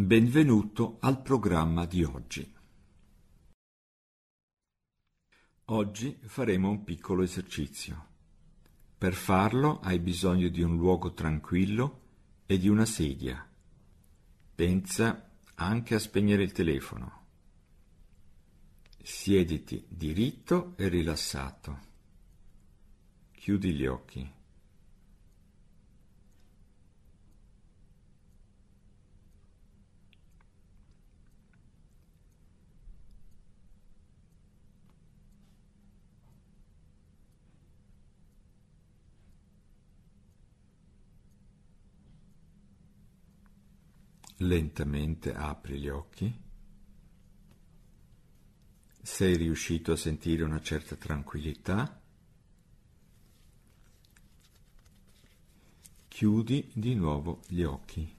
Benvenuto al programma di oggi. Oggi faremo un piccolo esercizio. Per farlo hai bisogno di un luogo tranquillo e di una sedia. Pensa anche a spegnere il telefono. Siediti diritto e rilassato. Chiudi gli occhi. Lentamente apri gli occhi. Sei riuscito a sentire una certa tranquillità? Chiudi di nuovo gli occhi.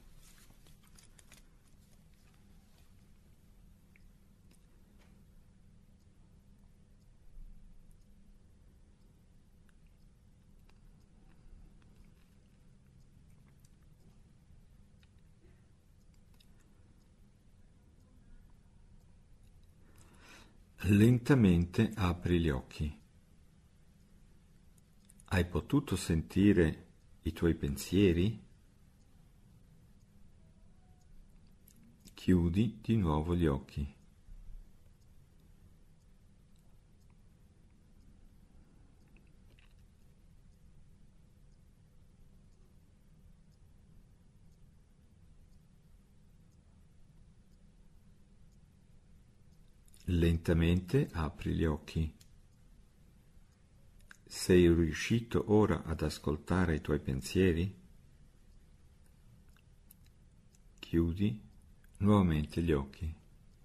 Lentamente apri gli occhi. Hai potuto sentire i tuoi pensieri? Chiudi di nuovo gli occhi. Lentamente apri gli occhi. Sei riuscito ora ad ascoltare i tuoi pensieri? Chiudi nuovamente gli occhi.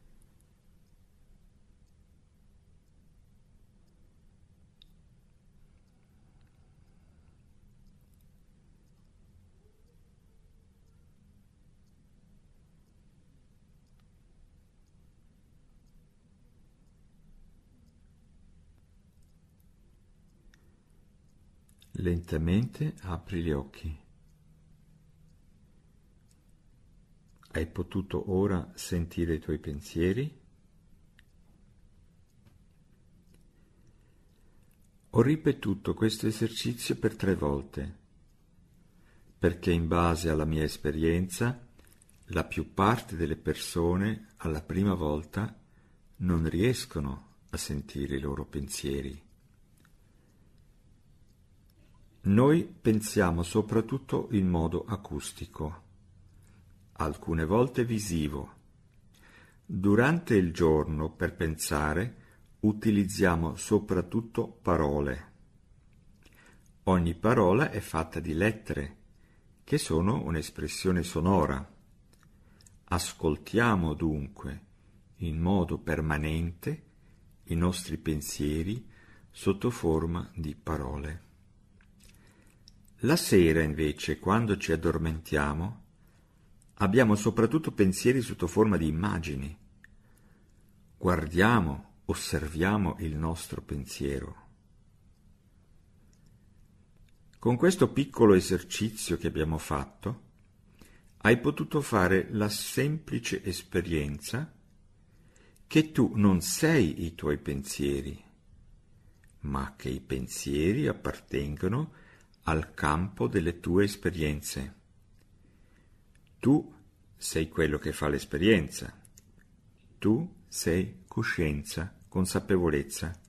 Lentamente apri gli occhi. Hai potuto ora sentire i tuoi pensieri? Ho ripetuto questo esercizio per 3 volte, perché in base alla mia esperienza, la più parte delle persone alla prima volta non riescono a sentire i loro pensieri. Noi pensiamo soprattutto in modo acustico, alcune volte visivo. Durante il giorno, per pensare, utilizziamo soprattutto parole. Ogni parola è fatta di lettere, che sono un'espressione sonora. Ascoltiamo dunque, in modo permanente, i nostri pensieri sotto forma di parole. La sera, invece, quando ci addormentiamo, abbiamo soprattutto pensieri sotto forma di immagini. Guardiamo, osserviamo il nostro pensiero. Con questo piccolo esercizio che abbiamo fatto, hai potuto fare la semplice esperienza che tu non sei i tuoi pensieri, ma che i pensieri appartengono al campo delle tue esperienze. Tu sei quello che fa l'esperienza. Tu sei coscienza, consapevolezza.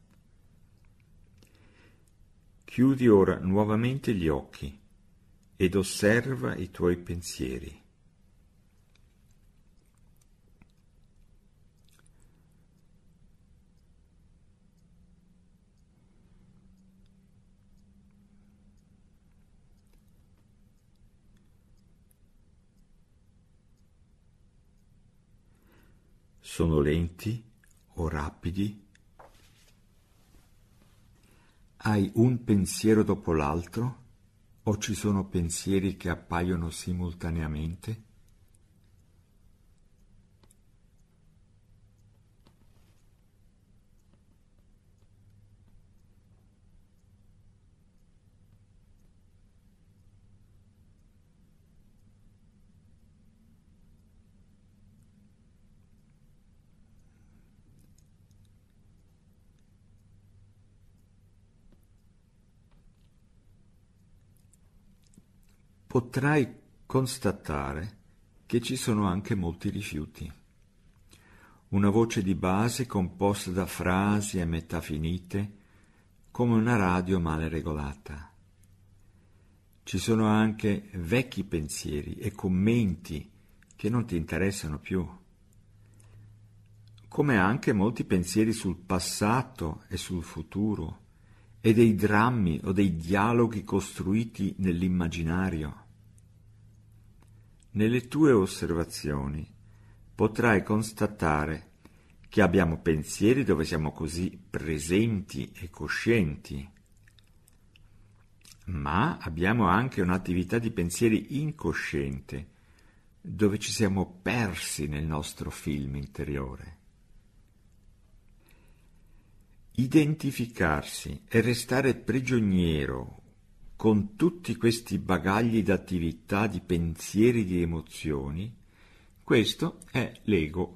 Chiudi ora nuovamente gli occhi ed osserva i tuoi pensieri. Sono lenti o rapidi? Hai un pensiero dopo l'altro o ci sono pensieri che appaiono simultaneamente? potrai constatare che ci sono anche molti rifiuti. Una voce di base composta da frasi a metà finite, come una radio male regolata. Ci sono anche vecchi pensieri e commenti che non ti interessano più, come anche molti pensieri sul passato e sul futuro, e dei drammi o dei dialoghi costruiti nell'immaginario. Nelle tue osservazioni potrai constatare che abbiamo pensieri dove siamo così presenti e coscienti, ma abbiamo anche un'attività di pensieri incosciente, dove ci siamo persi nel nostro film interiore. Identificarsi e restare prigioniero con tutti questi bagagli d'attività, di pensieri, di emozioni, questo è l'ego.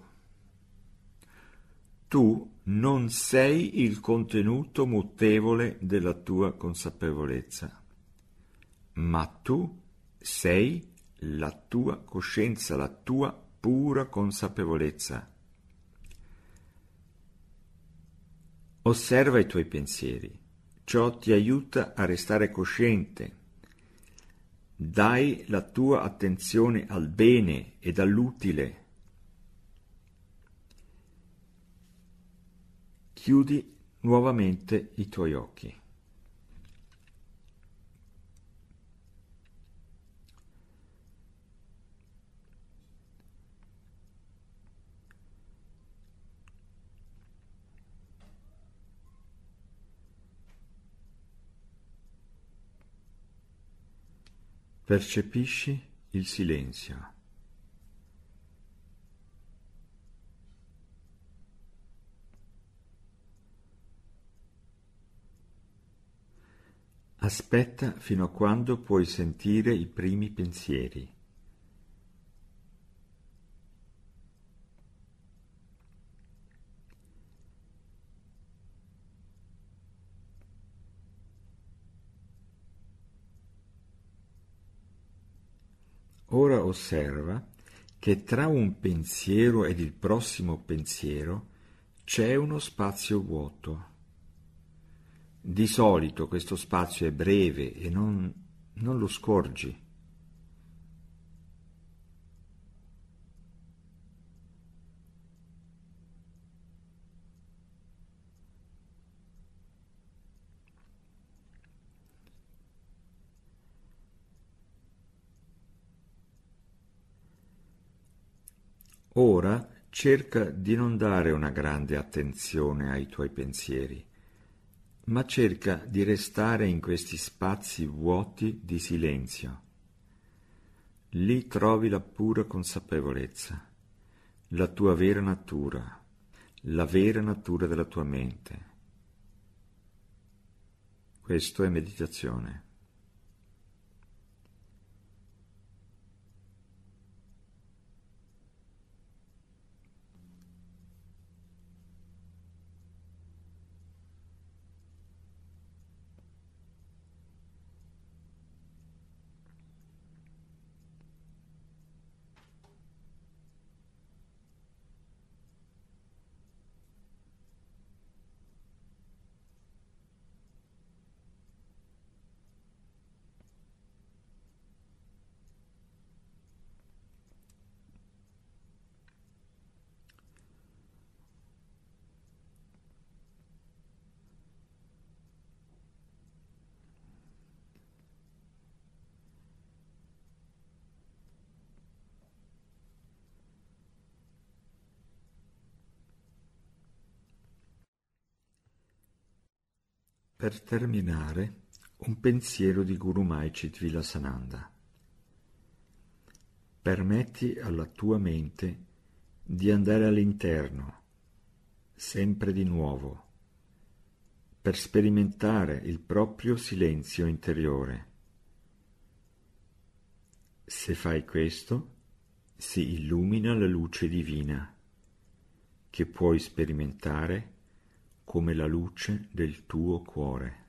Tu non sei il contenuto mutevole della tua consapevolezza, ma tu sei la tua coscienza, la tua pura consapevolezza. Osserva i tuoi pensieri, ciò ti aiuta a restare cosciente. Dai la tua attenzione al bene ed all'utile. Chiudi nuovamente i tuoi occhi. Percepisci il silenzio. Aspetta fino a quando puoi sentire i primi pensieri. Ora osserva che tra un pensiero ed il prossimo pensiero c'è uno spazio vuoto. Di solito questo spazio è breve e non lo scorgi. Ora cerca di non dare una grande attenzione ai tuoi pensieri, ma cerca di restare in questi spazi vuoti di silenzio. Lì trovi la pura consapevolezza, la tua vera natura, la vera natura della tua mente. Questo è meditazione. Per terminare, un pensiero di Guru Mai Cittvilasananda. Permetti alla tua mente di andare all'interno, sempre di nuovo, per sperimentare il proprio silenzio interiore. Se fai questo, si illumina la luce divina, che puoi sperimentare come la luce del tuo cuore.